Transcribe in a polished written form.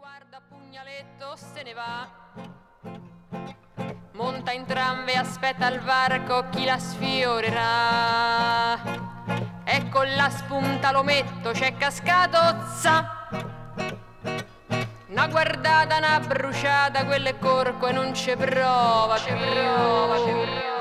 guarda pugnaletto, se ne va. Monta in tramve, aspetta al varco chi la sfiorerà. E con la spunta l'ometto c'è cascato, za. Una guardata, una bruciata, quello è corco e non ci prova più.